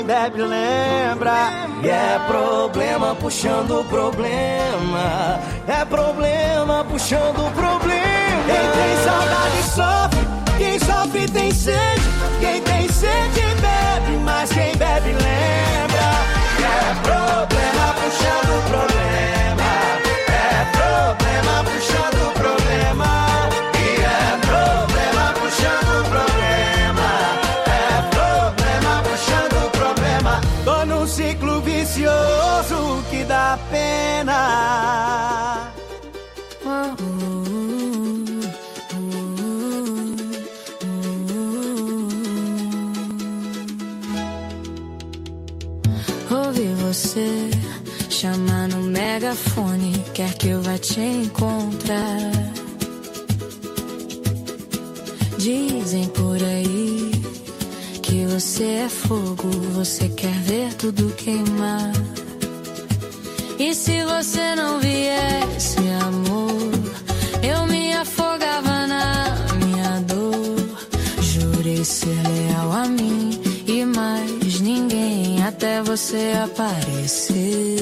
Bebe, lembra. E é problema puxando problema. É problema puxando problema. Quem tem saudade sofre. Quem sofre tem sede. Quem tem sede bebe. Mas quem bebe lembra. E é problema puxando problema. É problema puxando problema. E é problema puxando problema. É problema puxando problema. Tô num ciclo vicioso que dá pena. Ouvi você chamar no megafone, quer que eu vá te encontrar. Dizem por aí que você é fogo, você quer ver tudo queimar. E se você não viesse, amor, eu me afogava na minha dor. Jurei ser leal a mim e mais ninguém até você aparecer.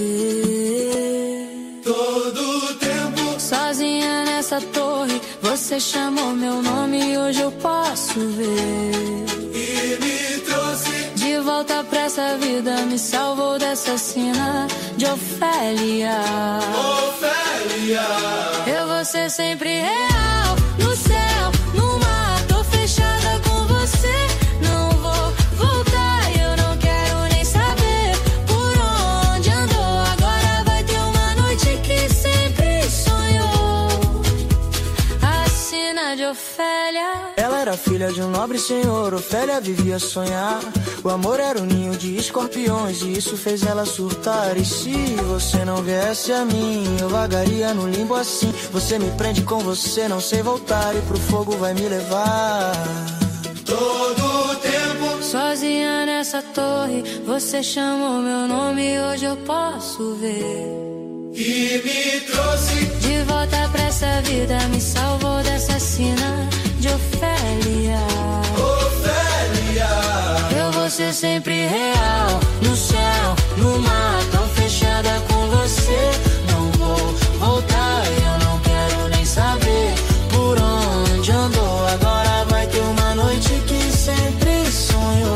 Todo tempo sozinha nessa torre, você chamou meu nome e hoje eu posso ver. E me trouxe de volta pra essa vida, me salvou dessa sina de Ofélia. Ofélia, eu vou ser sempre real, no céu, no mar, tô fechada com você, não vou voltar, eu não quero nem saber por onde andou. Agora vai ter uma noite que sempre sonhou, a sina de Ofélia. Ela era filha de um nobre senhor, Ofélia vivia a sonhar. O amor era um ninho de escorpiões e isso fez ela surtar. E se você não viesse a mim, eu vagaria no limbo assim. Você me prende com você, não sei voltar e pro fogo vai me levar. Todo tempo sozinha nessa torre, você chamou meu nome e hoje eu posso ver. E me trouxe de volta pra essa vida, me salvou dessa sina de Ofélia. Ofélia, eu vou ser sempre real, no céu, no mar, tô fechada com você, não vou voltar, eu não quero nem saber por onde andou. Agora vai ter uma noite que sempre sonhou,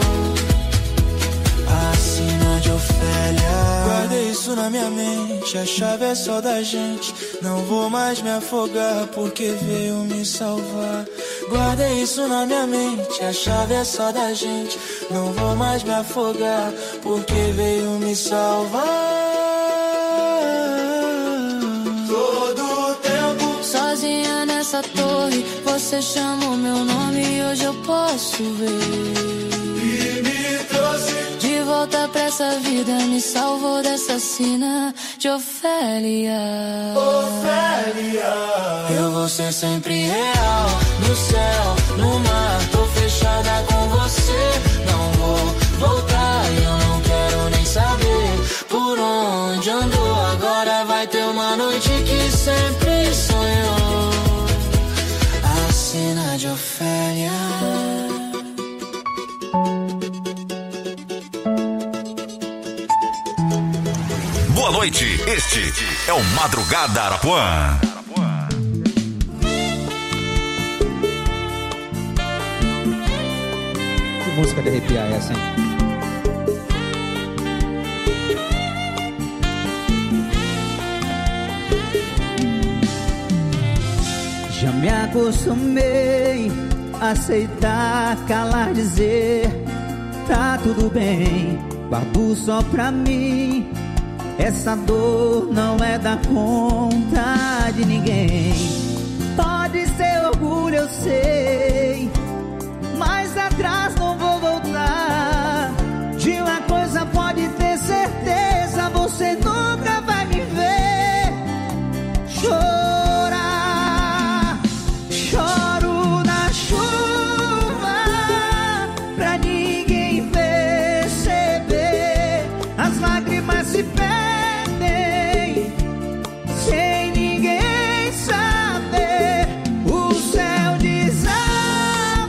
a sina de Ofélia. Guardei isso na minha mente, a chave é só da gente. Não vou mais me afogar porque veio me salvar. Guardei isso na minha mente, a chave é só da gente. Não vou mais me afogar porque veio me salvar. todo tempo sozinha nessa torre, você chamou meu nome e hoje eu posso ver. E me trouxe de volta pra essa vida, me salvou dessa sina de Ofélia. Ofélia, eu vou ser sempre real, no céu, no mar, tô fechada com você, não vou voltar, eu não quero nem saber por onde andou. Agora vai ter uma noite que sempre sonhou, a sina de Ofélia. Boa noite, este é o Madrugada Arapuã. Que música de arrepiar é essa, hein? Já me acostumei a aceitar, calar, dizer tá tudo bem, guardo só pra mim. Essa dor não é da conta de ninguém. Pode ser orgulho, eu sei, mas atrás não vou voltar. De uma coisa pode ter certeza, você nunca vai me ver chorar. Choro na chuva pra ninguém perceber. As lágrimas se perdem sem ninguém saber. O céu desaba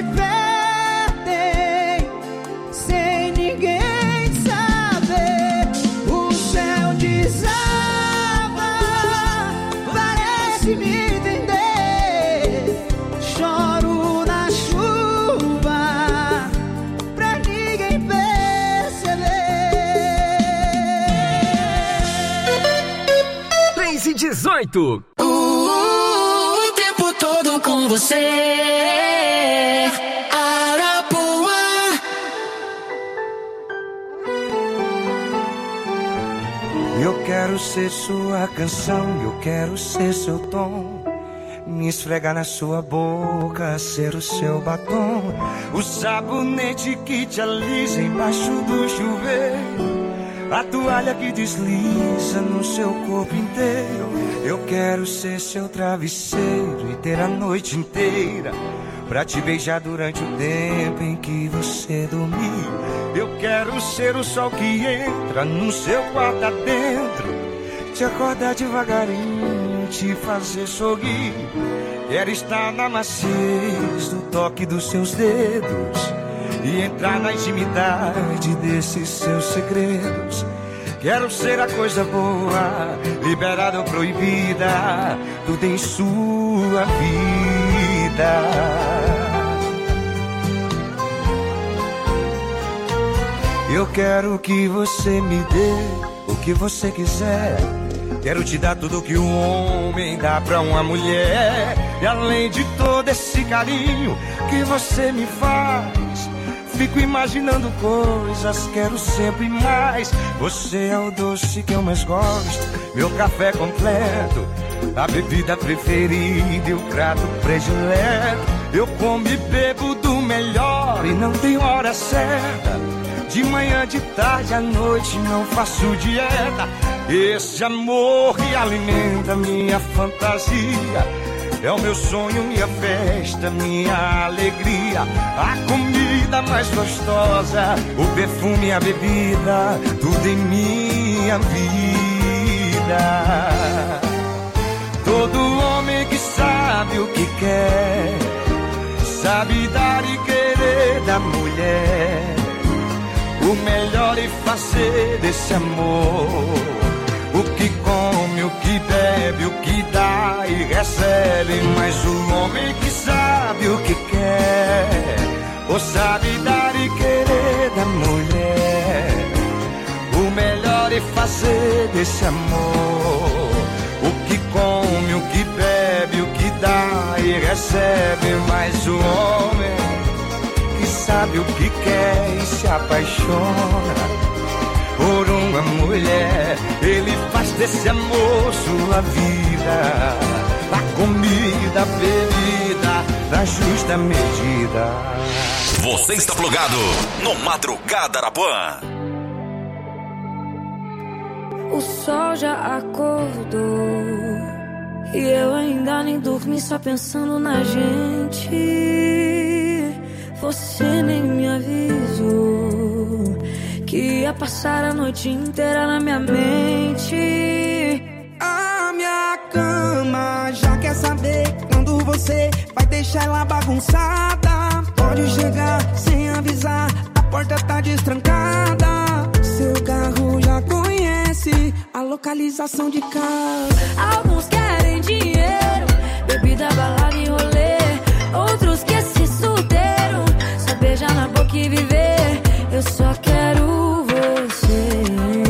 te perdem sem ninguém saber. O céu desaba, parece me entender. Choro na chuva pra ninguém perceber. 3:18. O tempo todo com você, Arapuã. Eu quero ser sua canção, eu quero ser seu tom. Me esfregar na sua boca, ser o seu batom. O sabonete que te alisa embaixo do chuveiro. A toalha que desliza no seu corpo inteiro. Eu quero ser seu travesseiro e ter a noite inteira pra te beijar durante o tempo em que você dormir. Eu quero ser o sol que entra no seu quarto adentro, te acordar devagarinho, te fazer sorrir. Quero estar na maciez do toque dos seus dedos e entrar na intimidade desses seus segredos. Quero ser a coisa boa, liberada ou proibida, tudo em sua vida. Eu quero que você me dê o que você quiser. Quero te dar tudo que um homem dá pra uma mulher. E além de todo esse carinho que você me faz, fico imaginando coisas, quero sempre mais. Você é o doce que eu mais gosto, meu café completo, a bebida preferida e o prato predileto. Eu como e bebo do melhor e não tem hora certa. De manhã, de tarde, à noite não faço dieta. Esse amor que alimenta minha fantasia é o meu sonho, minha festa, minha alegria. A comida mais gostosa, o perfume, a bebida, tudo em minha vida. Todo homem que sabe o que quer, sabe dar e querer da mulher o melhor e fazer desse amor. O que come, o que bebe, o que dá e recebe. Mas o homem que sabe o que quer, ou sabe dar e querer da mulher o melhor e fazer desse amor. O que come, o que bebe, o que dá e recebe. Mas o homem que sabe o que quer e se apaixona por uma mulher, ele faz desse amor sua vida. A comida, a bebida, na justa medida. Você está plugado no Madrugada Arapuã. O sol já acordou e eu ainda nem dormi, só pensando na gente. Você nem me avisou que ia passar a noite inteira na minha mente. A minha cama já quer saber quando você vai deixar ela bagunçada. Pode chegar sem avisar, a porta tá destrancada. Seu carro já conhece a localização de casa. Alguns querem dinheiro, bebida, balada e rolê. Outros querem ser solteiro, só beijar na boca e viver. Eu só quero você,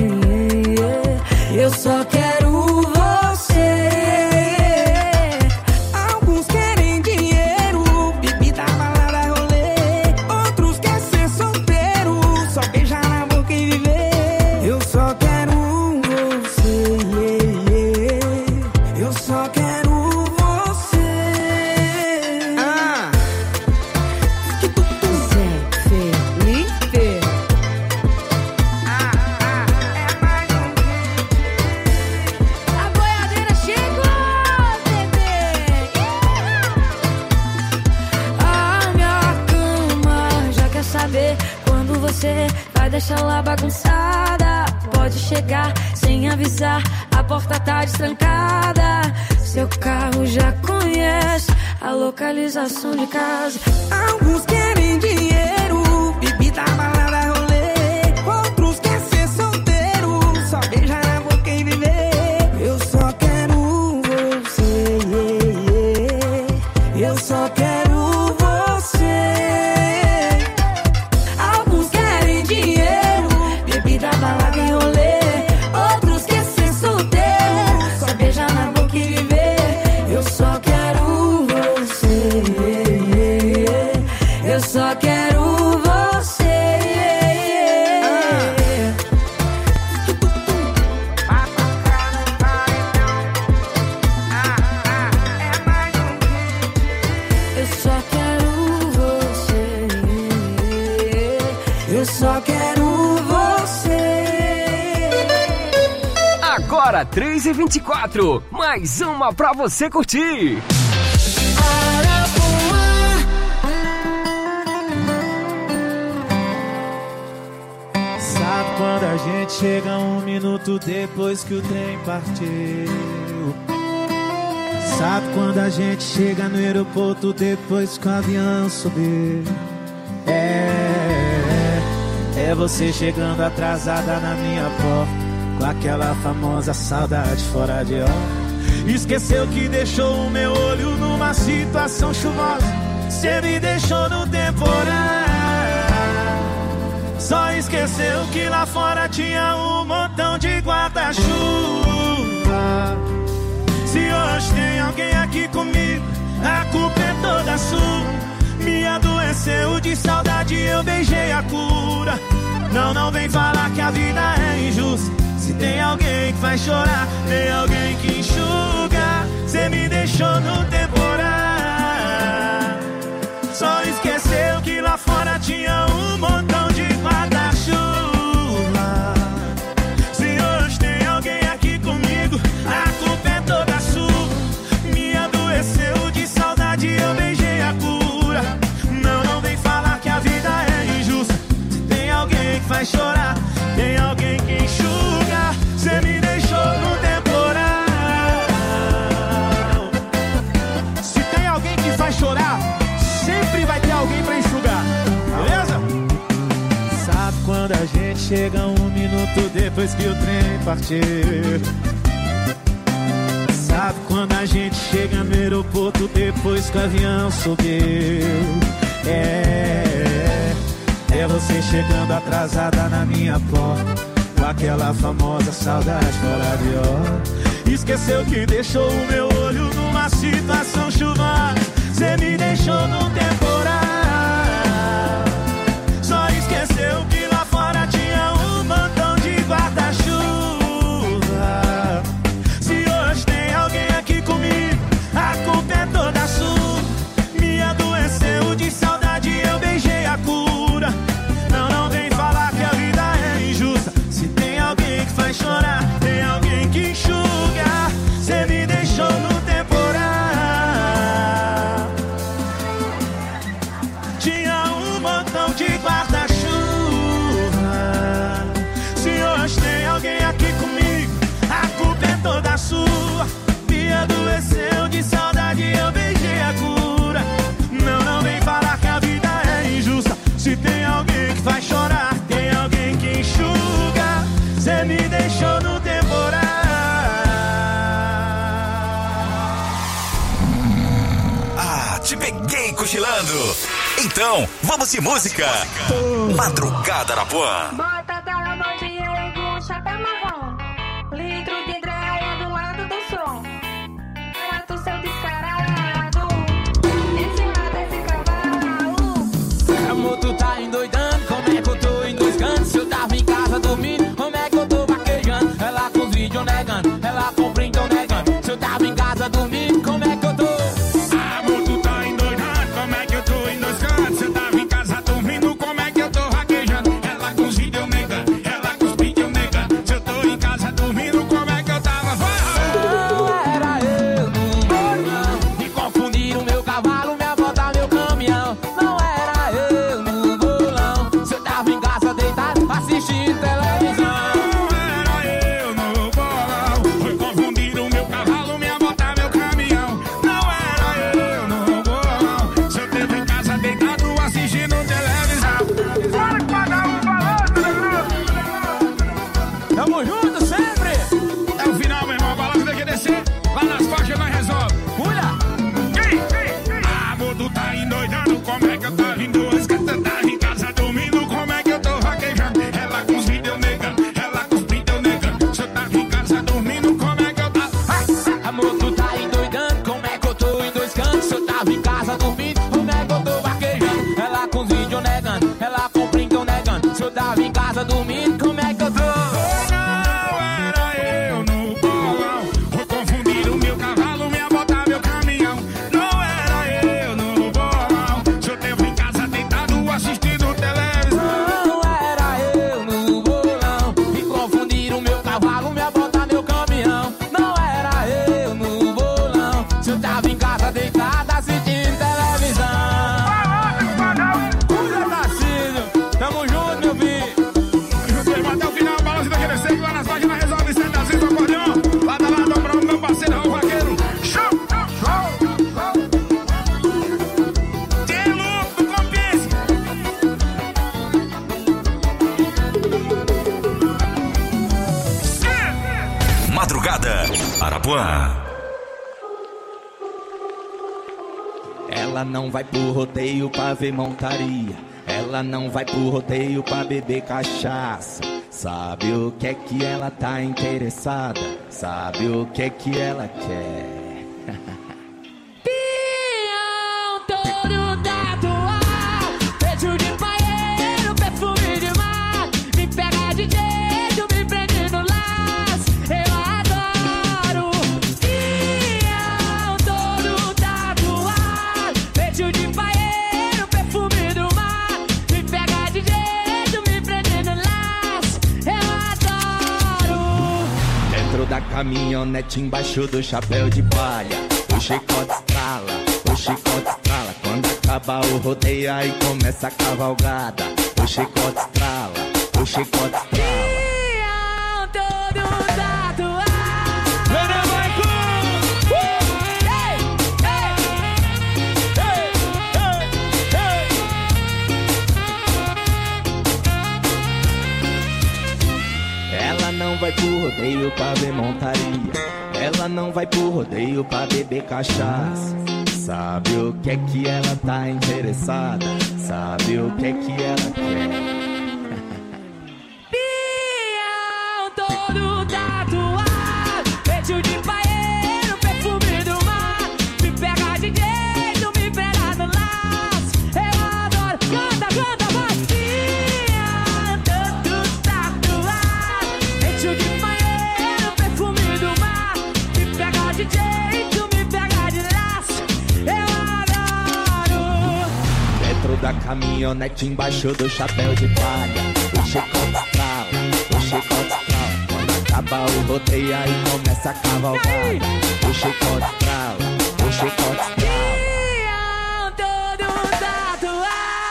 eu só quero você. Alguns querem dinheiro, bebida, balada, rolê. Outros querem ser solteiro, só beijar na boca e viver. Eu só quero você, eu só quero você. Quando você vai deixar lá bagunçada, pode chegar sem avisar, a porta tá destrancada. Seu carro já conhece a localização de casa. Alguns querem dinheiro, bebida, balada, rolê. Outros querem ser solteiro, só beijar na boca e viver. Eu só quero você, eu só quero você. Alguns querem dinheiro, bebida, balada e rolê. Outros querem ser solteiro, só beijar na boca e viver. Eu só quero você, eu só quero você. Eu só quero você, eu só quero você. Agora 3h24, mais uma pra você curtir. Sabe quando a gente chega 1 minuto depois que o trem partiu? Sabe quando a gente chega no aeroporto depois que o avião subiu? É você chegando atrasada na minha porta, com aquela famosa saudade fora de hora. Esqueceu que deixou o meu olho numa situação chuvosa. Cê me deixou no temporal. Só esqueceu que lá fora tinha um montão de guarda-chuva. Se hoje tem alguém aqui comigo, a culpa é toda sua. Me adoeceu de saudade, eu beijei a cura. Não vem falar que a vida é injusta. Se tem alguém que faz chorar, tem alguém que enxuga. Cê me deixou no temporal. Só esqueceu que lá fora tinha um montão de guarda-chuva. Se hoje tem alguém aqui comigo, a culpa é toda sua. Me adoeceu de saudade, eu beijei a cura. Não vem falar que a vida é injusta. Se tem alguém que faz chorar, tem alguém que enxuga. Cê me deixou no temporal. Se tem alguém que faz chorar, sempre vai ter alguém pra enxugar, beleza? Sabe quando a gente chega 1 minuto depois que o trem partiu? Sabe quando a gente chega no aeroporto depois que o avião subiu? É você chegando atrasada na minha porta, com aquela famosa saudade fora de hora. Esqueceu que deixou o meu olho numa situação chuvosa. Cê me deixou no temporal. Só esqueceu que lá fora tinha um montão de guarda-chuva. Se hoje tem alguém aqui comigo, a culpa é toda sua. Me adoeceu de saudade, eu beijei a cura. Não vem falar que a vida é injusta. Se tem alguém que faz chorar, tem alguém que enxuga. Cê me deixou no temporal. Tinha um montão de guarda-chuva. Se hoje tem alguém aqui comigo, a culpa é toda sua. Me adoeceu de saudade, eu beijei a cura. Não vem falar que a vida é injusta. Se tem alguém que faz chorar, tem alguém que enxuga. Cê me deixou no temporal. Ah, te peguei cochilando. Então, vamos de música. Madrugada Arapuã. Bota da bom dia e com chapéu marrom. Litro de dreia do lado do som. Mato seu descarado. Esse lado, esse cavalo. Amor, tu tá endoidando, como é que eu tô em dois cantos? Se eu tava em casa dormindo, como é que eu tô vaquejando? Ela com os vídeos negando, ela com o print negando. Se eu tava em casa dormindo, como é que eu tô? Amor, tu tá endoidando, como é que eu tô em dois cantos? Se eu tava em casa dormindo, como é que eu tô vaquejando? Ela com os vídeos negando. Arapuã. Ela não vai pro rodeio pra ver montaria. Ela não vai pro rodeio pra beber cachaça. Sabe o que é que ela tá interessada? Sabe o que é que ela quer? Pião todo tatuado, peito de paeiro, perfume de mar. Me pega de jeito, me prende no laço. Eu adoro. Pião todo tatuado, peito de paeiro, perfume do mar. Me pega de jeito, me prende no laço. Eu adoro. Dentro da caminhonete, embaixo do chapéu de palha, o chicote estrala, o chicote estrala. Quando acaba o rodeio, aí começa a cavalgada. O chicote estrala, o chicote estrala. Pião todo tatuado. Ela não vai pro rodeio pra ver montaria. Ela não vai pro rodeio pra beber cachaça. Sabe o que é que ela tá interessada? Sabe o que é que ela quer? Pião todo tatuado, peito de paeiro, perfume do mar. Me pega de jeito, me pega no laço. Eu adoro. Canta, canta, vai. Pião todo tatuado, peito de paeiro, perfume do mar. Me pega de jeito, me pega de laço. Eu adoro. Dentro da caminhonete, embaixo do chapéu de palha, o chicote estrala, o chicote estrala. Quando acaba o rodeio, aí começa a cavalgada. O chicote estrala, o chicote estrala. Pião todo tatuado.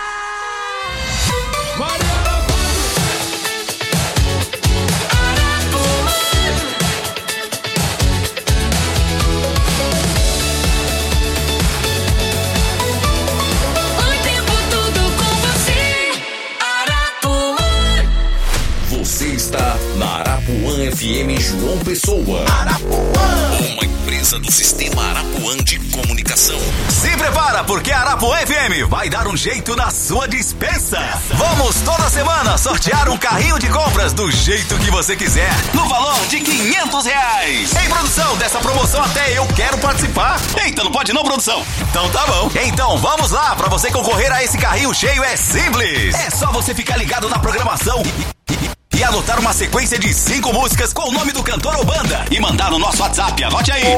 O tempo todo com você, Arapuã. Você está na Arapuã FM João Pessoa. Arapuã, uma empresa do Sistema Arapuã de Comunicação. Se prepara, porque a Arapuã FM vai dar um jeito na sua dispensa. Vamos toda semana sortear um carrinho de compras do jeito que você quiser, no valor de R$500. Em produção, dessa promoção até eu quero participar. Eita, não pode não, produção? Então tá bom. Então vamos lá, pra você concorrer a esse carrinho cheio é simples. É só você ficar ligado na programação e anotar uma sequência de 5 músicas com o nome do cantor ou banda e mandar no nosso WhatsApp. Anote aí: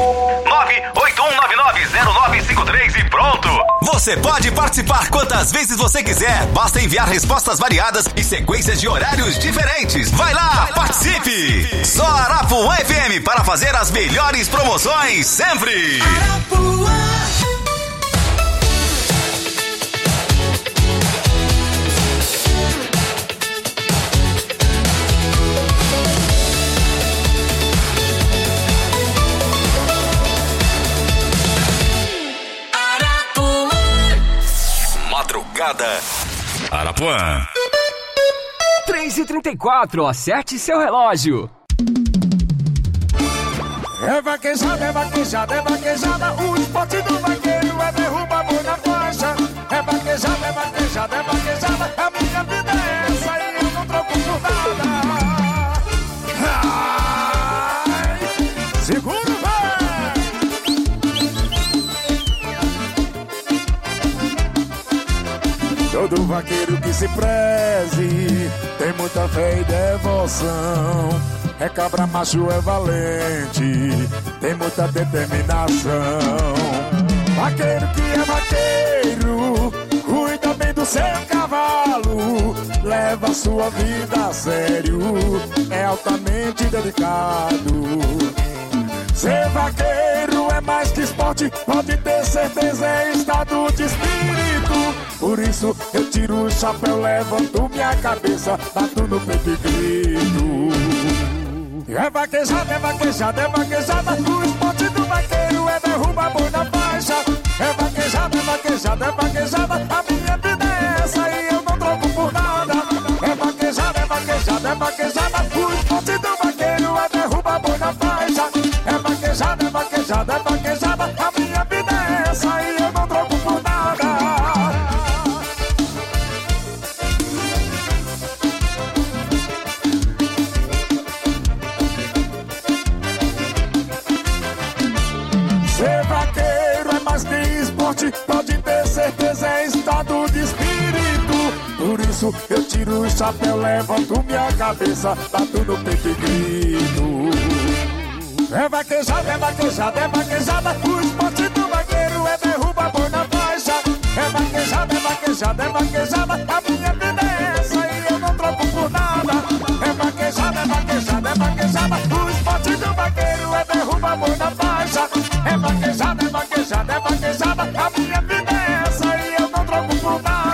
981990953 e pronto. Você pode participar quantas vezes você quiser. Basta enviar respostas variadas e sequências de horários diferentes. Vai lá, participe! Só Arapuã FM para fazer as melhores promoções sempre. Arapuã. Madrugada Arapuã. 3h34, acerte seu relógio. É vaquejada, é vaquejada, é vaquejada. O esporte do vaqueiro é derrubar boi na faixa. É vaquejada, é vaquejada, é vaquejada. A minha vida é essa e eu não troco por nada. Ai, segura, todo vaqueiro que se preze tem muita fé e devoção. É cabra macho, é valente, tem muita determinação. Vaqueiro que é vaqueiro, cuida bem do seu cavalo, leva a sua vida a sério, é altamente dedicado. Ser vaqueiro é mais que esporte, pode ter certeza, é estado de espírito. Por isso eu tiro o chapéu, levanto minha cabeça, bato no peito e grito. É vaquejada, é vaquejada, é vaquejada. O esporte do vaqueiro é derrubar boi na faixa. É vaquejada, é vaquejada, é vaquejada. A minha vida é essa e eu não troco por nada. É vaquejada, é vaquejada, é vaquejada. O esporte do vaqueiro é derrubar boi na faixa. É vaquejada. pode ter certeza, é estado de espírito. Por isso eu tiro o chapéu, levanto minha cabeça, bato no peito e grito. É vaquejada, é vaquejada, é vaquejada. O esporte do vaqueiro é derruba a boi na faixa. É vaquejada, é vaquejada, é vaquejada. A minha vida é essa e eu não troco por nada. É vaquejada, é vaquejada, é vaquejada. O esporte do vaqueiro é derruba a boi na faixa. É vaquejada, é vaquejada, é vaquejada. A minha vida é essa e eu não troco por nada.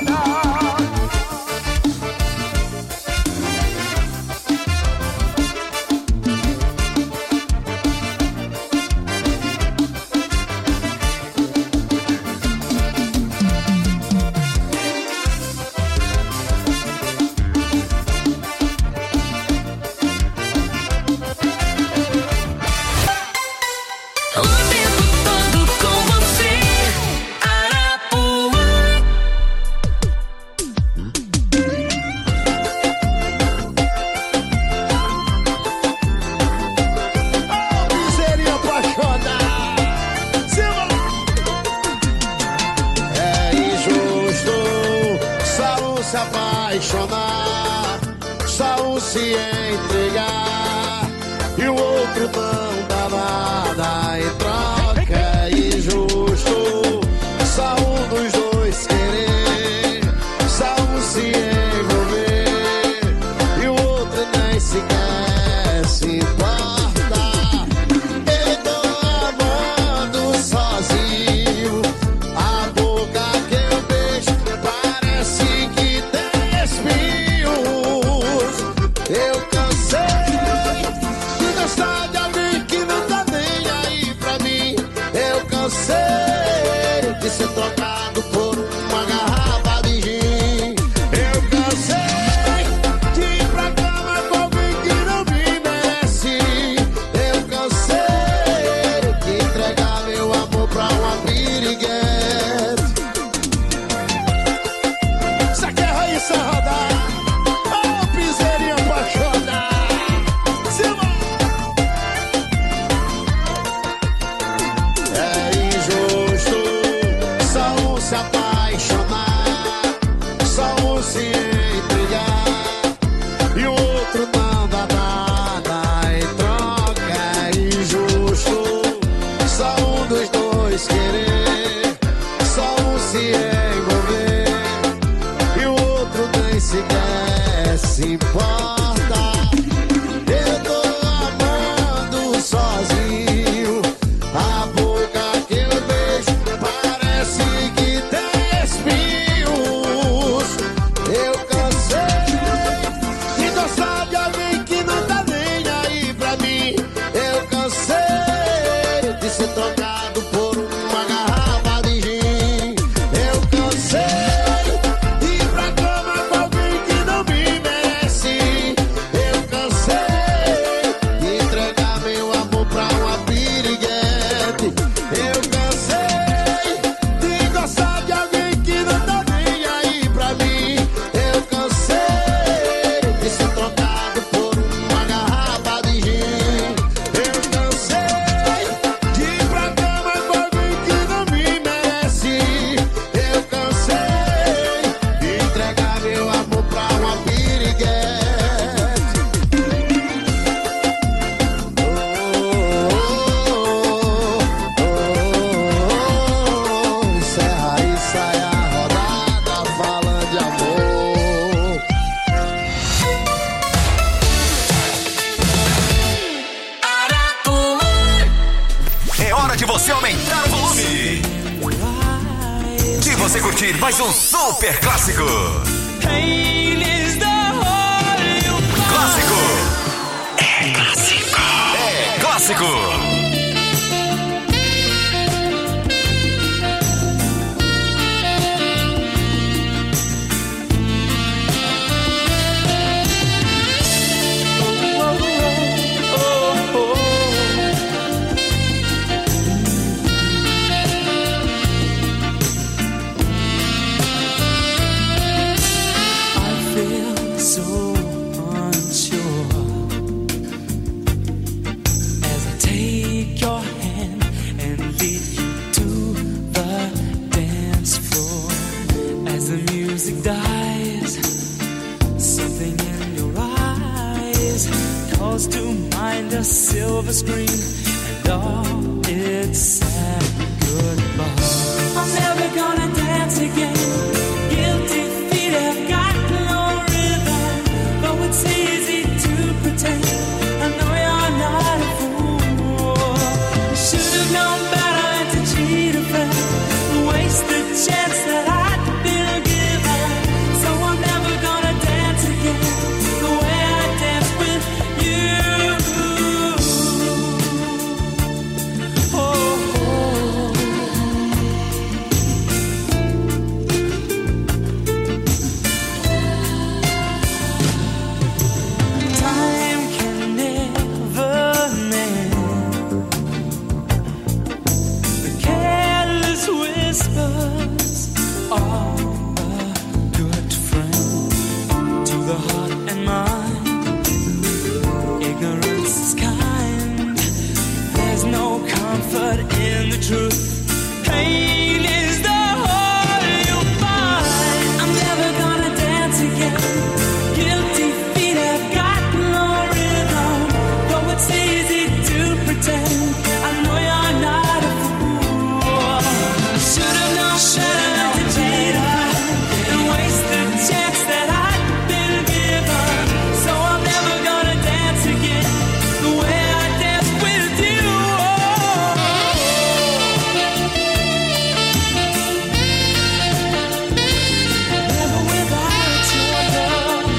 Mais um super clássico. Clássico. É clássico. É clássico. Take screen, and all it said goodbye. I'm never gonna dance again. Guilty feet have got no rhythm, though it's easy to pretend. I know you're not a fool. You should have known better than to cheat a friend, waste the chance that I'd been given. So I'm never gonna dance again the way I danced with you. Time can never mend the careless whispers of a good friend to the heart and mind. Ignorance is kind. There's no comfort in the truth. Pain is the whole you'll find. I'm never gonna dance again. Guilty feet have got no rhythm, though it's easy to pretend. I know you're not a fool. Should have known to cheat and waste the chance that I'd been given. So I'm never gonna dance again the way I danced with you. Never without your love.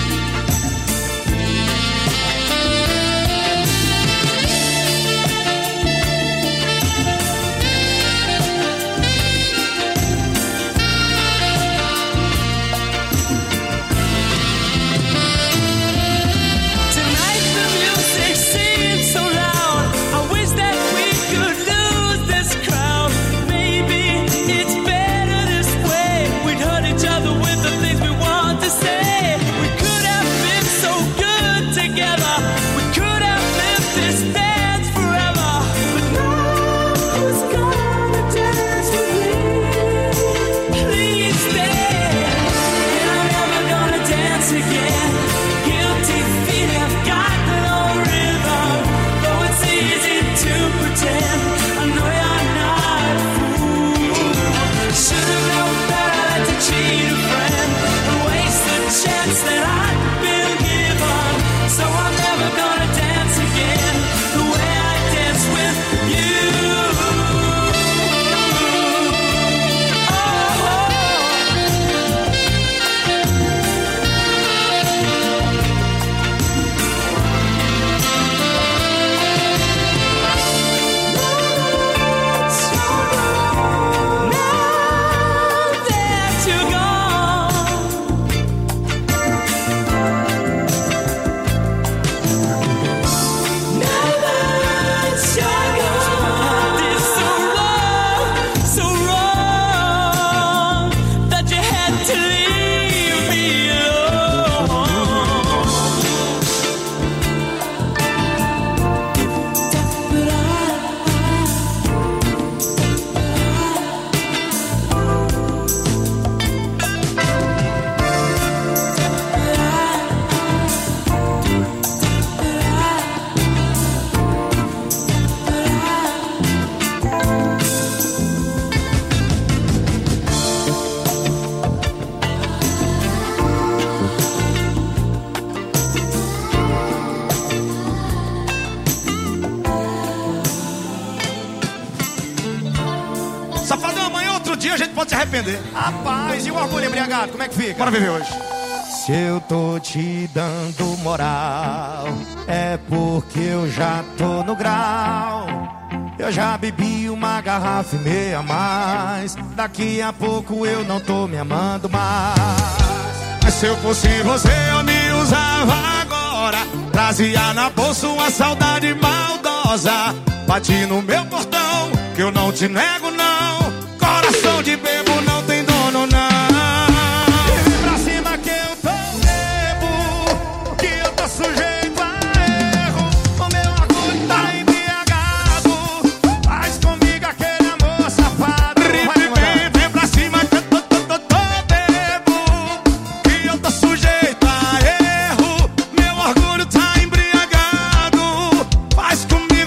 Tonight the music seems so loud. I wish that we could lose this crowd. Maybe it's better this way. We'd hurt each other with the things we want to say. We could have been so good together. We could have lived this dance forever. But now who's gonna dance with me? Please stay. And I'm never gonna dance again. Guilty feet have got no rhythm, though it's easy to pretend. I know you're not a fool. Should have known better to cheat a friend and waste the chance that I'd been given. So I'm never gonna dance again the way I danced with you. Now that you're gone, now that you're gone, it's so wrong that you had to leave me Safadão, amanhã outro dia a gente pode se arrepender. Rapaz, e o orgulho embriagado, como é que fica? Bora viver hoje. Se eu tô te dando moral, é porque eu já tô no grau. Eu já bebi uma garrafa e meia a mais. Daqui a pouco eu não tô me amando mais. Mas se eu fosse você, eu me usava agora. Trazia na bolsa uma saudade maldosa. Bati no meu portão, que eu não te nego não. Coração de bebo não tem dono não. Vem pra cima que eu tô bebo, que eu tô sujeito a erro. O meu orgulho tá embriagado. Faz comigo aquele amor safado. Vem pra cima que eu tô bebo, que eu tô sujeito a erro. Meu orgulho tá embriagado. Faz comigo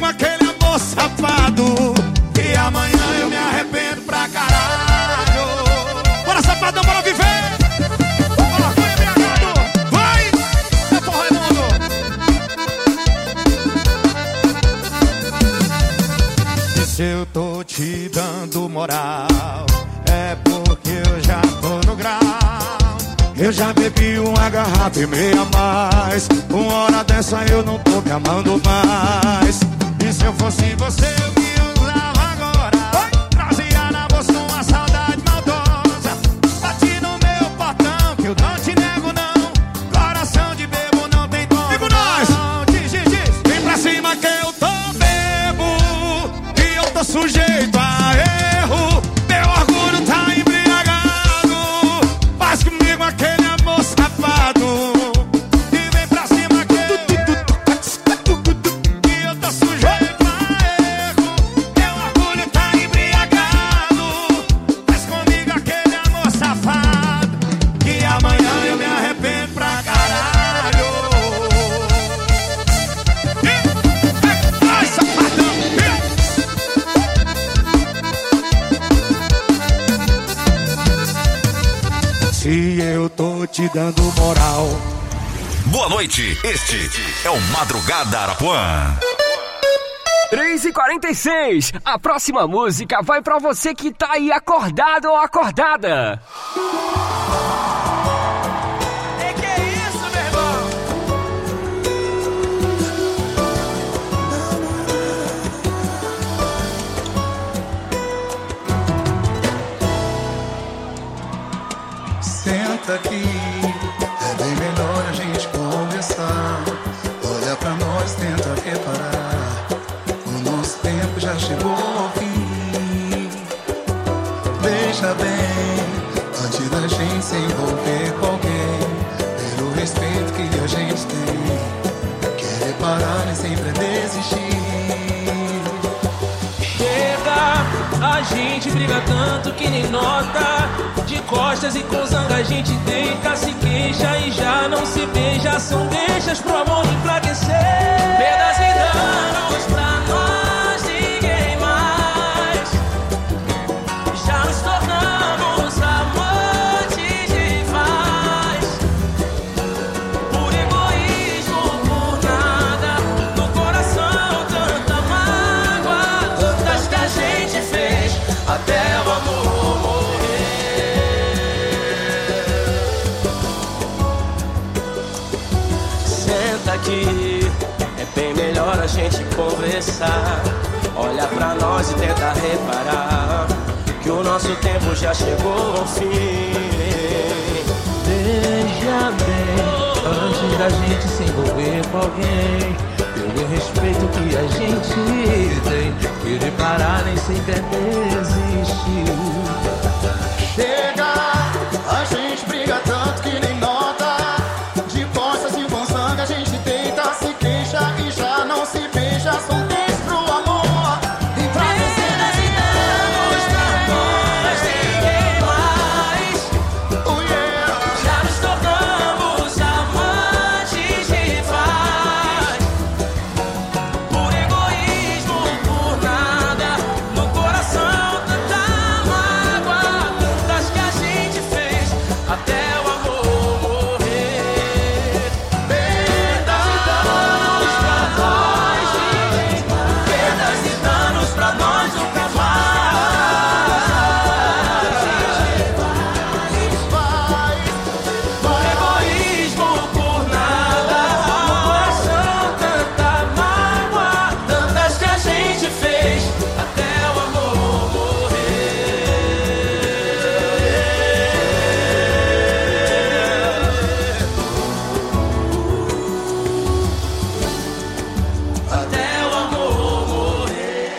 te dando moral, é porque eu já tô no grau. Eu já bebi uma garrafa e meia mais. Uma hora dessa eu não tô me amando mais. E se eu fosse você, eu me usava agora. Trazia na bolsa uma saudade maldosa. Bati no meu portão, que eu não te nego não. Coração de bebo não tem dom. Digo nós! Diz, vem pra cima que eu tô bebo. E eu tô sujeito a erro. Meu orgulho tá embriagado. Faz comigo aquele amor safado. E vem pra cima que eu tô sujeito a erro. Meu orgulho tá embriagado. Faz comigo aquele amor safado. Que amanhã eu me arrependo pra caralho. Ai, safadão. Se eu tô te dando moral. Boa noite, este é o Madrugada Arapuã. 3h46, a próxima música vai pra você que tá aí acordado ou acordada. Que é isso, meu irmão? Senta aqui, é bem melhor a gente conversar. Olha pra nós, tenta reparar. O nosso tempo já chegou ao fim. Veja bem, antes da gente se envolver com alguém, pelo respeito que a gente tem, querer parar e sempre desistir. Chega, a gente briga tanto que nem nota. De costas e com zanga a gente deita, se queixa e já não se beija. São deixas pro amor enfraquecer. Perdas e danos pra nós, ninguém mais. Já nos tornamos amantes rivais. Por egoísmo, por nada. No coração tanta mágoa, tantas que a gente fez até o amor morrer. Senta aqui, é bem melhor a gente conversar. Olha pra nós e tenta reparar que o nosso tempo já chegou ao fim. Veja bem, antes da gente se envolver com alguém, pelo respeito que a gente tem, querer parar nem sempre é desistir. Chega, a gente briga tanto que nem nota. De costas e com sangue a gente deita, se queixa e já não se beija. São três pro amor, enfraquecidas e danos pra nós, ninguém mais. Oh yeah. Já nos tornamos amantes rivais. Por egoísmo, por nada. No coração tanta mágoa, tantas que a gente fez até o amor morrer. Perdas e danos pra nós, ninguém mais. Perdas e danos pra nós nunca mais. Por egoísmo, por nada. No coração tanta mágoa, tantas que a gente fez até o amor morrer. Até o amor morrer.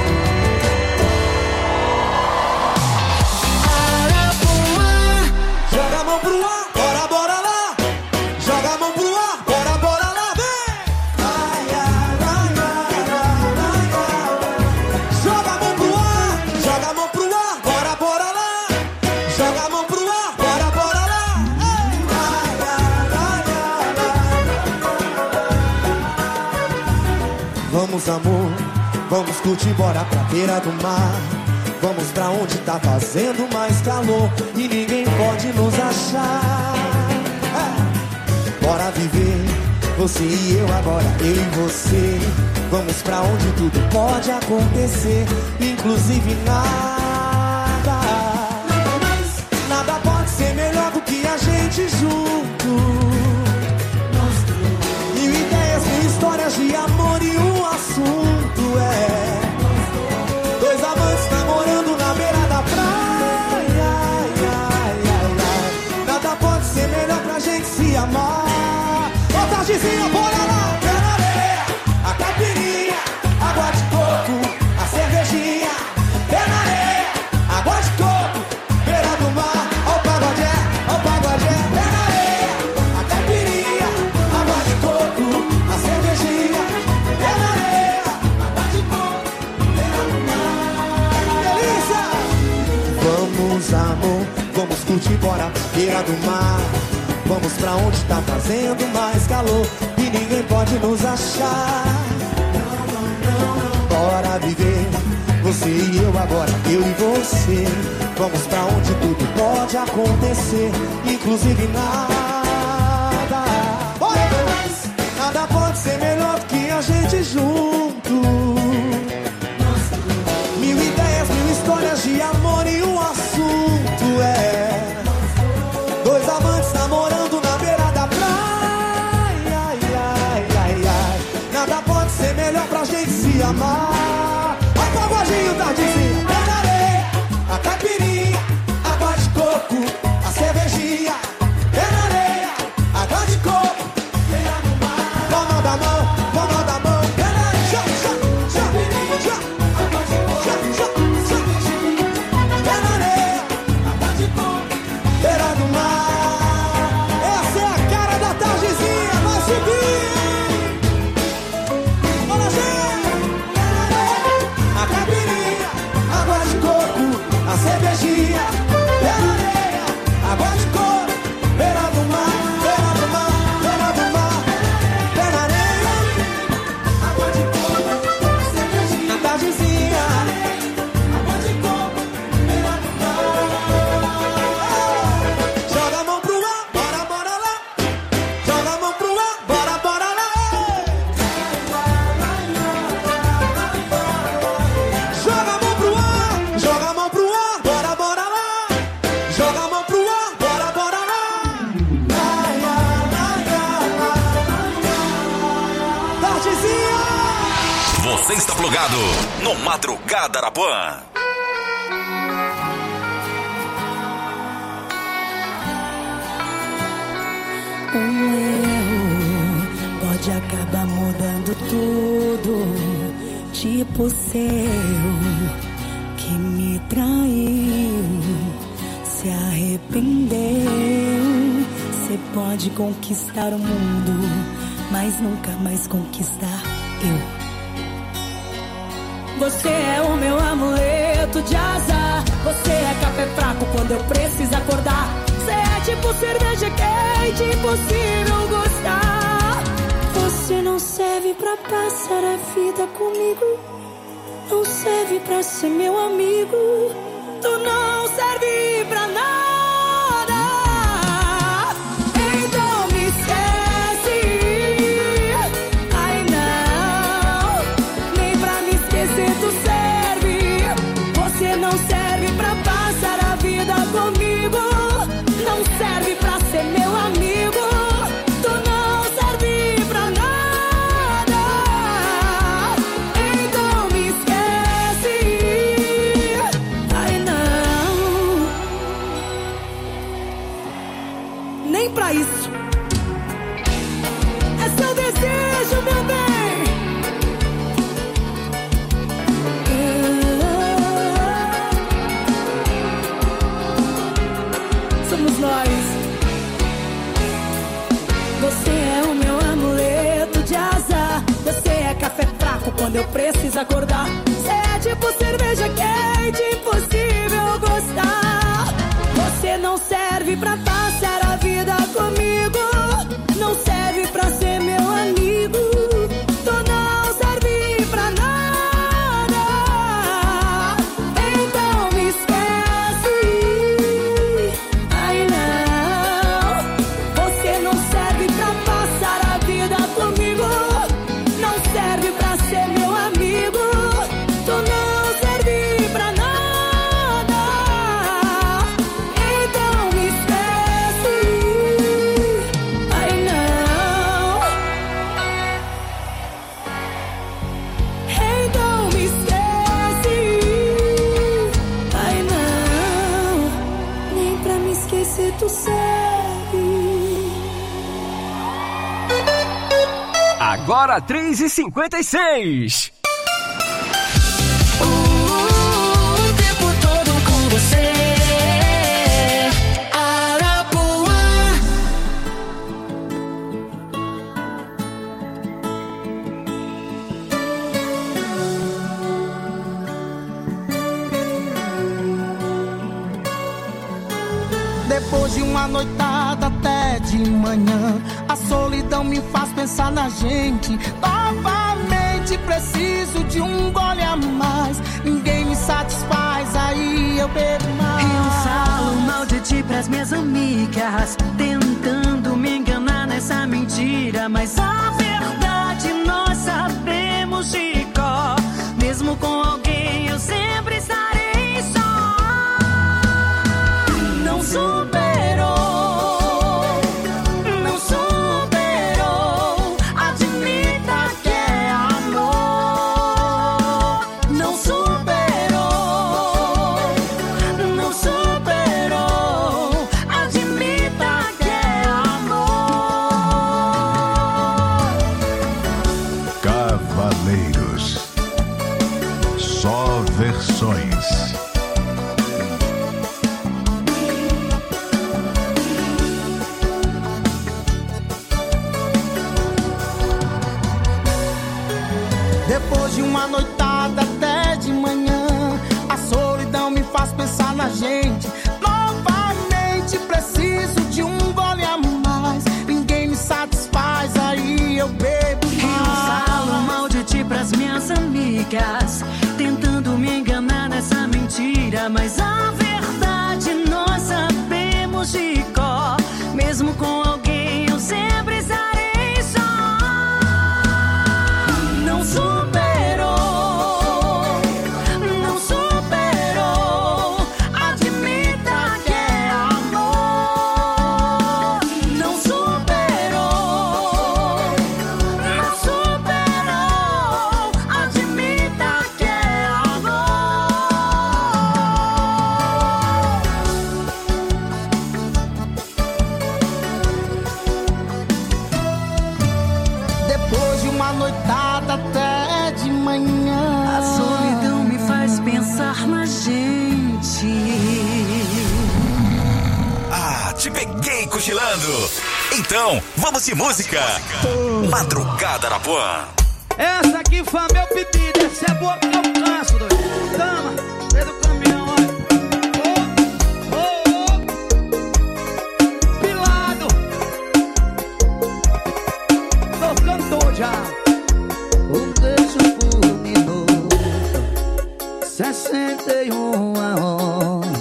Joga a mão pro ar, bora, bora lá. Joga a mão pro ar, bora, bora lá, vem. Ai, ai, ai, ai, ai, ai. Joga a mão pro ar, joga a mão pro ar, bora, bora lá. Joga a mão pro ar, bora, bora lá. Ai, ai, ai, ai. Vamos, amor, vamos curtir, bora pra beira do mar. Vamos pra onde tá fazendo mais calor e ninguém pode nos achar. Bora viver Você e eu agora, eu e você. Vamos pra onde tudo pode acontecer, inclusive nada. Nada pode ser melhor do que a gente junto. Mil ideias, mil histórias de amor e um assunto é dois amantes namorando na beira da praia. Nada pode ser melhor pra gente se amar. Ô Tardezinha, bora lá! Pé na areia, a caipirinha, água de coco, a cervejinha. Pé na areia, água de coco, beira do mar. Ó o pagodé, ó o pagodé. Pé na areia, a caipirinha, água de coco, a cervejinha. Pé na areia, água de coco, beira do mar. Delícia! Vamos, amor, vamos curtir, bora, beira do mar. Vamos pra onde tá fazendo mais calor e ninguém pode nos achar. Bora viver, você e eu agora, eu e você. Vamos pra onde tudo pode acontecer, inclusive nada. Nada pode ser melhor do que a gente junto. Mil ideias, mil histórias de amor e um assunto é dois amantes namorando na beira da praia. Nada pode ser melhor pra gente se amar. Ó o pagodinho, Tardezinha. Pé na areia, a caipirinha, água de coco, a cervejinha. Pé na areia, água de coco, beira do mar. Palma da mão, palma da mão. Pé na areia, caipirinha, água de coco, cervejinha. Pé na areia, água de coco, beira do mar. Essa é a cara da Tardezinha, vai subir. Bora, gente! A caipirinha, água de coco, a cervejinha. Pé na areia, água de coco, beira do mar, beira do mar, beira do mar. Pé na areia, água de coco, a cervejinha. A Tardezinha, água de coco, beira do mar. Joga a mão pro ar, bora, bora lá. Joga a mão pro ar, bora, bora lá. Joga a mão pro ar, joga a mão pro ar, bora, bora lá. Joga a mão pro ar, bora, bora lá. Tardezinha! Você está plugado no Madrugada Arapuã. Um erro pode acabar mudando tudo. Tipo seu que me traiu, se arrependeu. Você pode conquistar o mundo, mas nunca mais conquistar eu. Você é o meu amuleto de azar. Você é café fraco quando eu preciso acordar. Você é tipo cerveja quente, impossível gostar. Você não serve pra passar a vida comigo, não serve pra ser meu amigo. Tu não serve pra nada. Então me esquece. Ai não, nem pra me esquecer tu serve. Você não serve pra passar a vida comigo, não serve pra ser meu amigo. Tu não serve pra nada. Então me esquece. Ai não, nem pra isso. É seu desejo, meu bem. Somos nós. Você é o meu amuleto de azar. Você é café fraco quando eu preciso acordar. Você é tipo cerveja quente, impossível gostar. Você não serve pra passar a vida comigo, não serve pra ser meu amigo. Tu não serve pra nada. Então me esquece. Ai não, você não serve pra passar a vida comigo. tu segue. Agora 3h56. O tempo todo com você. Depois de uma noitada até de manhã, a solidão me faz pensar na gente. Novamente preciso de um gole a mais. Ninguém me satisfaz, aí eu bebo mais. Eu falo mal de ti pras minhas amigas, tentando me enganar nessa mentira. Mas a verdade nós sabemos de cor. Mesmo com alguém eu sempre estarei só. Não superou, não superou. Admita que é amor. Não superou, não superou. Admita que é amor. Cavaleiros, só versões. Depois de uma noitada até de manhã, a solidão me faz pensar na gente. Novamente preciso de um gole a mais. Ninguém me satisfaz, aí eu bebo mais. Eu falo mal de ti pras minhas amigas, tentando me enganar nessa mentira. Mas a verdade nós sabemos de cor. Mesmo com alguém eu sempre estarei só. Não superou, não superou. Admita que é amor. Não superou, não superou. Admita que é amor. Depois de uma noitada até de manhã, A solidão me faz pensar na gente. Ah, te peguei cochilando. Então, vamos de música. Madrugada Arapuã. Essa aqui foi meu pedido, essa é boa que eu canso, doido. Tama, vem do caminhão, olha. Ô, ô, ô. Pilado. Tô cantor já. Um beijo por minuto, 61 a hora.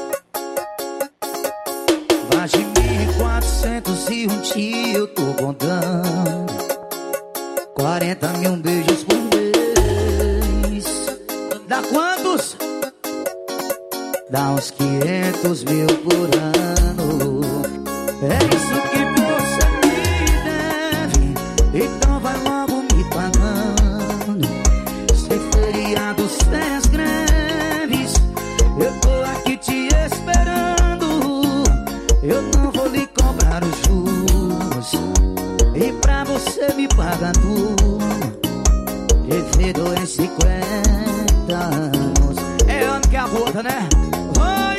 Mais de 1.401 dias eu tô contando. 40 mil beijos por mês. Dá quantos? Dá uns 500 mil por ano. É isso que você me deve, então vai logo me pagando. Sem feriados, sem as greves, eu tô aqui te esperando. Eu não vou lhe cobrar os juros, e pra você me pagar tudo. Devido em 50 anos. É ano que a bota, né? Vai!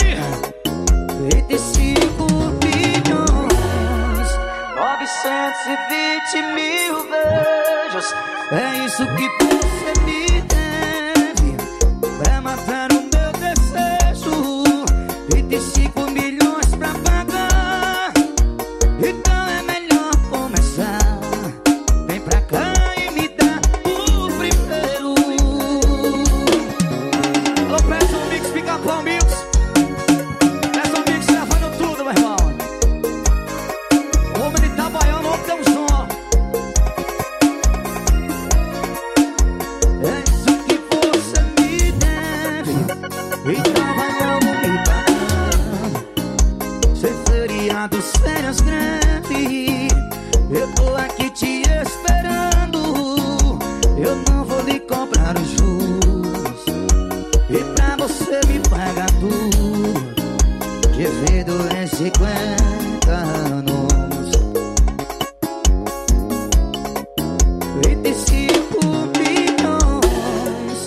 25 bilhões, 920 mil beijos. É isso que você me deve pra matar o meu desejo. 25 milhões pra pagar, então é melhor começar. Vem pra cá e me dá o primeiro. Alô, peça um mix, fica bom, mix. Peça um mix, levando tudo, meu irmão. O homem de Itabaiana, o homem tem um som. É isso que você me deve, então vai logo me pagar. Sem feriado, férias greve, eu tô aqui te esperando. Eu não vou lhe cobrar os juros, e pra você me pagar tudo. De marido em 50 anos. 35 bilhões,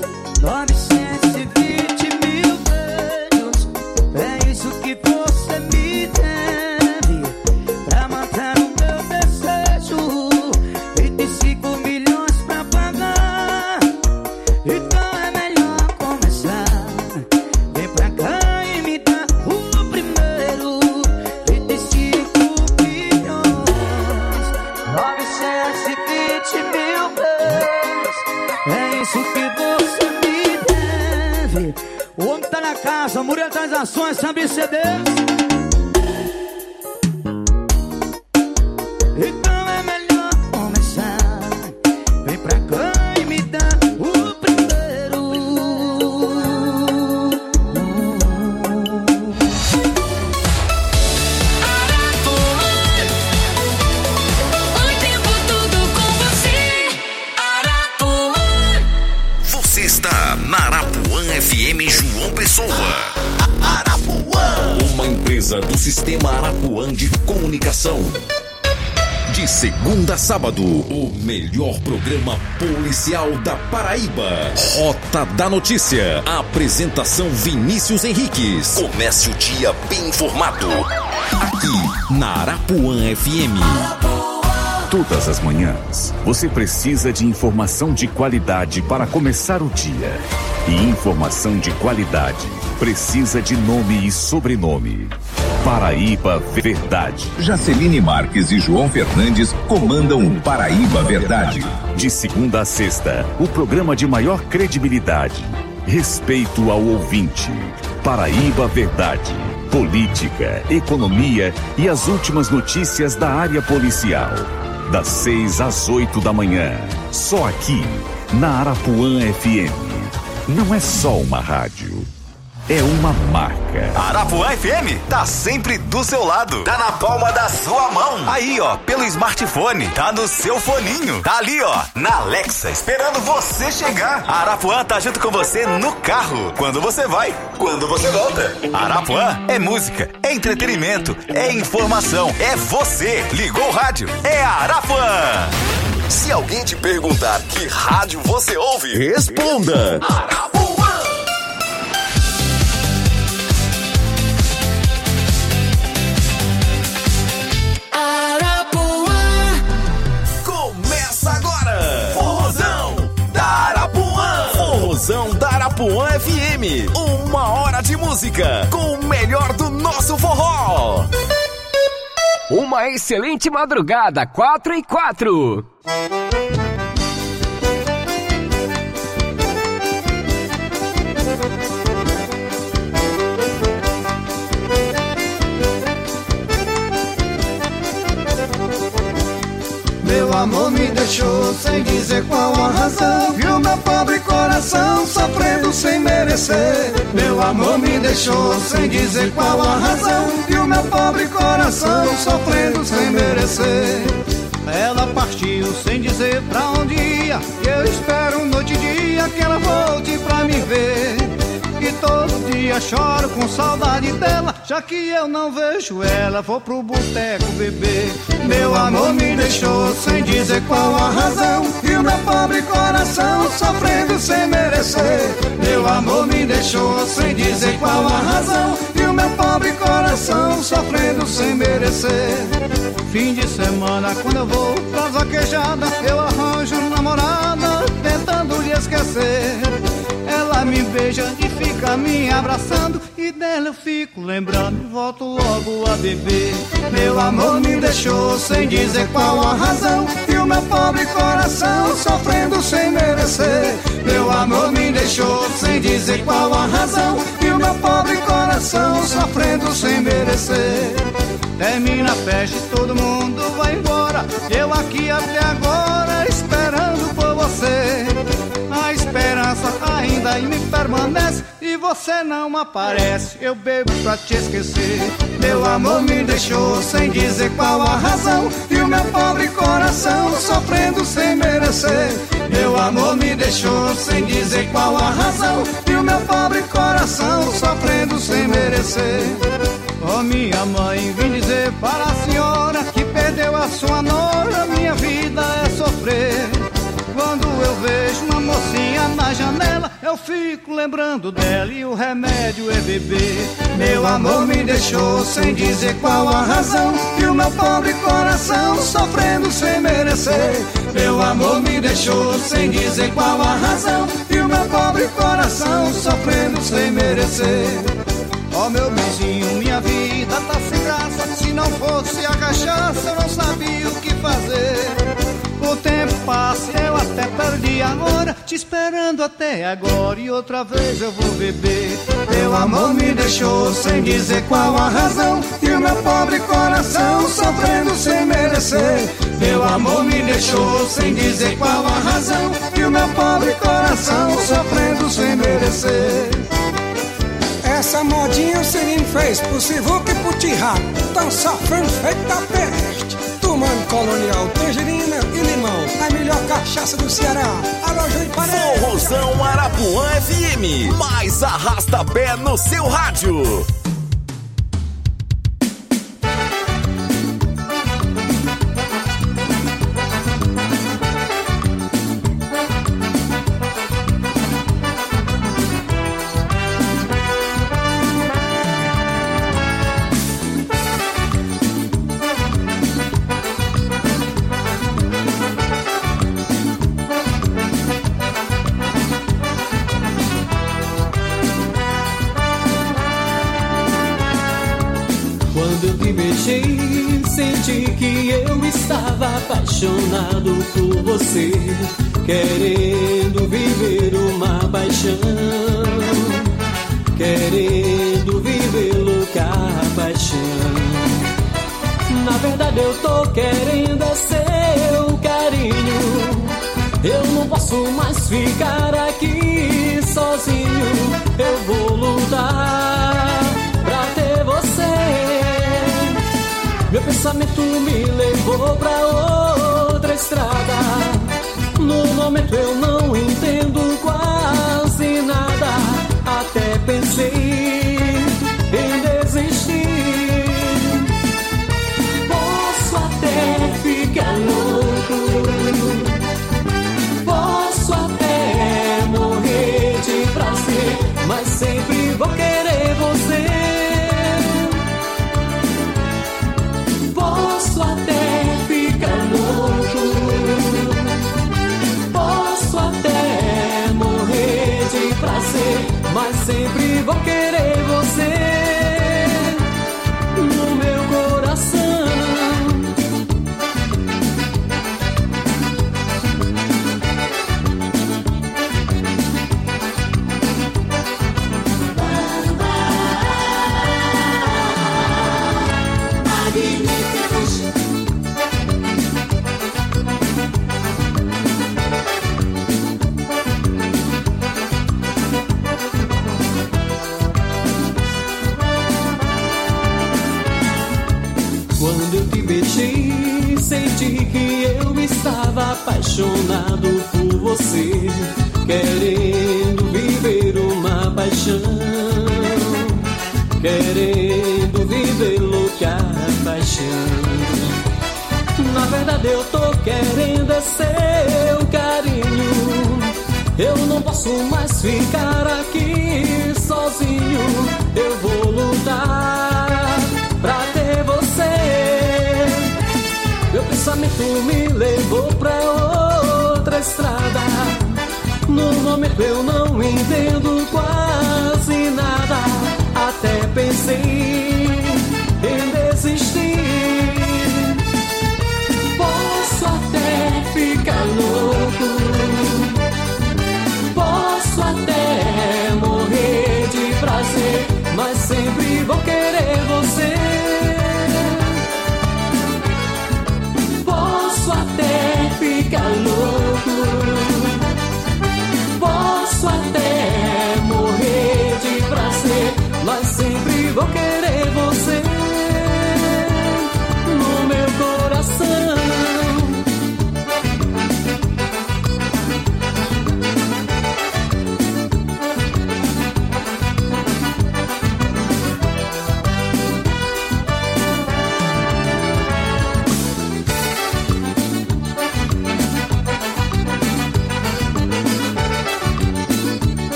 920 mil beijos. É isso que você me deve pra matar o meu desejo. 25 milhões pra pagar, então é melhor começar. Vem pra cá e me dá o primeiro. 25 bilhões, 920 mil beijos. É isso que você me deve. O homem tá na casa, Murilo das Ações, sabe ceder. Então é melhor começar. Vem pra cá e me dá o primeiro. O tempo todo com você. Arapuã. Você está na Arapuã FM João Pessoa. Arapuã. Uma empresa do Sistema Arapuã de Comunicação. De segunda a sábado, o melhor programa policial da Paraíba. Rota da Notícia. Apresentação Vinícius Henriques. Comece o dia bem informado. Aqui na Arapuã FM. Todas as manhãs, você precisa de informação de qualidade para começar o dia. E informação de qualidade precisa de nome e sobrenome. Paraíba Verdade. Jaceline Marques e João Fernandes comandam o Paraíba Verdade. De segunda a sexta, o programa de maior credibilidade. Respeito ao ouvinte. Paraíba Verdade. Política, economia e as últimas notícias da área policial. Das 6 às 8 da manhã. Só aqui, na Arapuã FM. Não é só uma rádio. É uma marca. Arapuã FM tá sempre do seu lado. Tá na palma da sua mão. Aí, ó, pelo smartphone. Tá no seu foninho. Tá ali, ó, na Alexa, esperando você chegar. A Arapuã tá junto com você no carro. Quando você vai, quando você volta. Arapuã é música, é entretenimento, é informação. É você. Ligou o rádio. É a Arapuã. Se alguém te perguntar que rádio você ouve, responda. Arapuã. Forrozão da Arapuã FM. 1 hora de música com o melhor do nosso forró. Uma excelente madrugada, 4h04. Meu amor me deixou sem dizer qual a razão. E o meu pobre coração sofrendo sem merecer. Meu amor me deixou sem dizer qual a razão. E o meu pobre coração sofrendo sem merecer. Ela partiu sem dizer pra onde ia. E eu espero noite e dia que ela volte pra me ver. E todo dia choro com saudade dela. Já que eu não vejo ela, vou pro boteco beber. Meu amor me deixou sem dizer qual a razão. E o meu pobre coração sofrendo sem merecer. Meu amor me deixou sem dizer qual a razão. E o meu pobre coração sofrendo sem merecer. Fim de semana quando eu vou pra vaquejada, eu arranjo namorada tentando lhe esquecer. Ela me beija e fica me abraçando. E dela eu fico lembrando e volto logo a beber. Meu amor me deixou sem dizer qual a razão. E o meu pobre coração sofrendo sem merecer. Meu amor me deixou sem dizer qual a razão. E o meu pobre coração sofrendo sem merecer. Termina a festa e todo mundo vai embora. Eu aqui até agora esperando por você. A esperança ainda me permanece e você não aparece. Eu bebo pra te esquecer. Meu amor me deixou sem dizer qual a razão. E o meu pobre coração sofrendo sem merecer. Meu amor me deixou sem dizer qual a razão. E o meu pobre coração sofrendo sem merecer. Oh, minha mãe, vim dizer para a senhora que perdeu a sua nora. Minha vida é sofrer. Quando eu vejo uma mocinha na janela, eu fico lembrando dela e o remédio é beber. Meu amor me deixou sem dizer qual a razão, e o meu pobre coração sofrendo sem merecer. Meu amor me deixou sem dizer qual a razão, e o meu pobre coração sofrendo sem merecer. Ó, meu benzinho, minha vida tá sem graça. Se não fosse a cachaça, eu não sabia o que fazer. O tempo passa e eu até perdi a hora, te esperando até agora e outra vez eu vou beber. Meu amor me deixou sem dizer qual a razão, e o meu pobre coração sofrendo sem merecer. Meu amor me deixou sem dizer qual a razão, e o meu pobre coração sofrendo sem merecer. Essa modinha o Sininho fez possível que putirraco, tão sofrendo feito da peste. Tomando Colonial, tangerina e limão, a melhor cachaça do Ceará. Alô, Júlio Paredes. Forrozão Arapuã FM, mais arrasta-pé no seu rádio. Senti que eu estava apaixonado por você, querendo viver uma paixão, querendo viver louca paixão. Na verdade eu tô querendo é seu carinho. Eu não posso mais ficar aqui sozinho. Eu vou lutar pra ter você. Meu pensamento me levou pra outra estrada. No momento eu não entendo quase nada. Até pensei em desistir. Posso até ficar louco, posso até morrer de prazer, mas sempre vou querer você. Posso até ficar louco, posso até morrer de prazer, mas sempre vou querer você no meu coração. Quando eu te beijei, senti que eu estava apaixonado por você, querendo viver uma paixão, querendo viver louca paixão. Na verdade eu tô querendo é seu carinho. Eu não posso mais ficar aqui sozinho. Eu vou lutar pra ter você. Meu pensamento me levou pra outra estrada. No momento eu não entendo quase nada. Até pensei em desistir. Posso até ficar louco, posso até morrer de prazer, mas sempre vou querer você. Posso até ficar louco, posso até morrer de prazer, mas sempre vou querer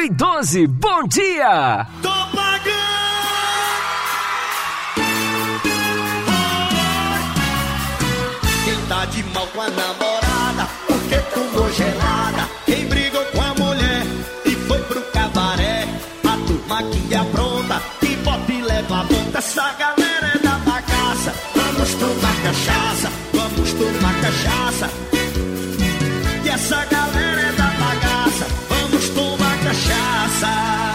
1012. Bom dia! Tô pagando! Quem tá de mal com a namorada, porque tomou gelada. Quem brigou com a mulher e foi pro cabaré. A turma que apronta, que bota e leva a ponta. Essa galera é da bagaça. Vamos tomar cachaça, vamos tomar cachaça. E essa galera é da bagaça. Vamos tomar cachaça.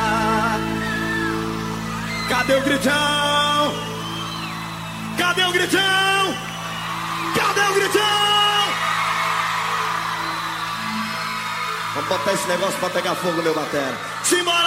Cadê o gritão? Cadê o gritão? Cadê o gritão? Vamos botar esse negócio pra pegar fogo, meu batera. Simbora!